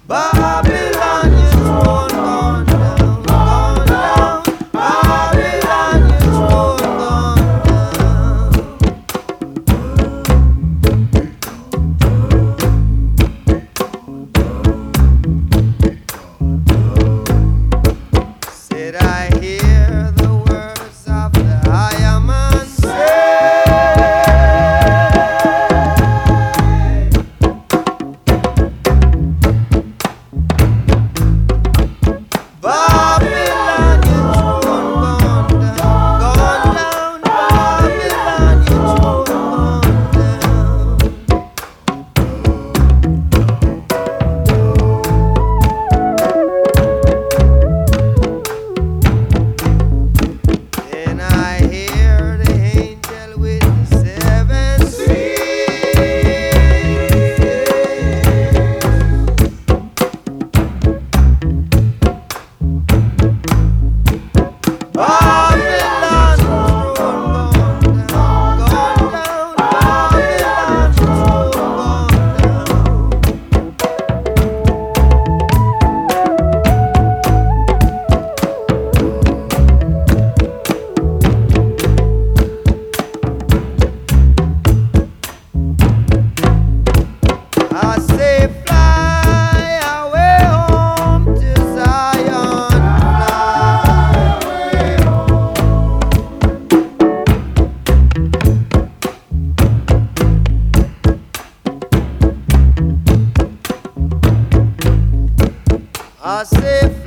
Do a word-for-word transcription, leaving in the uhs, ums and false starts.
Babylon, you thrown gone down, gone down. Babylon, you thrown gone down. Said I hear the words of the higher man say, Babylon, you thrown gone down, gone down. Babylon, you thrown gone down. Then I hear the angel with the seven Babylon, thrown gone down, gone down. Babylon, thrown gone down. I say fly away home to Zion, fly away home. I say